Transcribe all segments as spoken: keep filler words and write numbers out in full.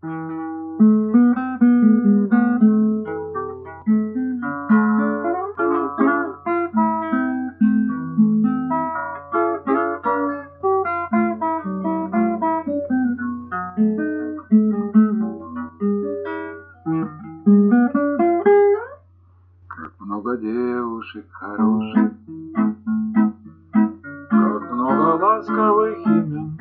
Много девушек хороших, как много ласковых имен,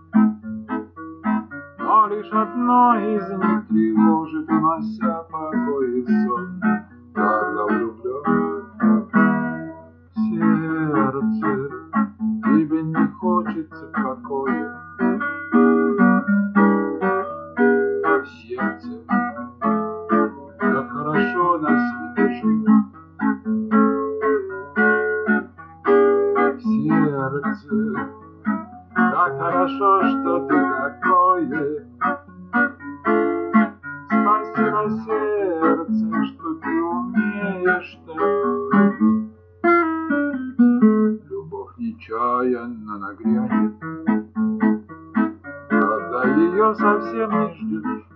но лишь одно из них тревожит, унося покой и сон. Когда влюблен в сердце, тебе не хочется покоя. В сердце как хорошо на свете жить. В сердце так хорошо, что ты такое. Спасибо, сердце, что ты умеешь так любить. Любовь нечаянно нагрянет, когда ее совсем не ждешь,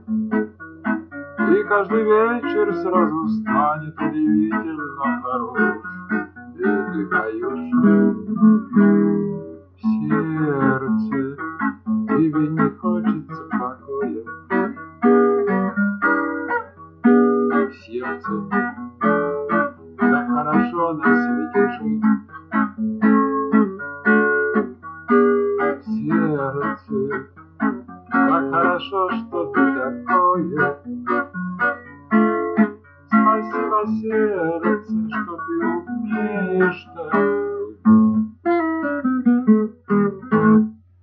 и каждый вечер сразу станет удивительно хорош. И ты поешь в сердце, тебе не хочется покоя. В сердце так хорошо на свете жить. В сердце как хорошо, что ты такое. Спасибо, сердце, что ты умеешь так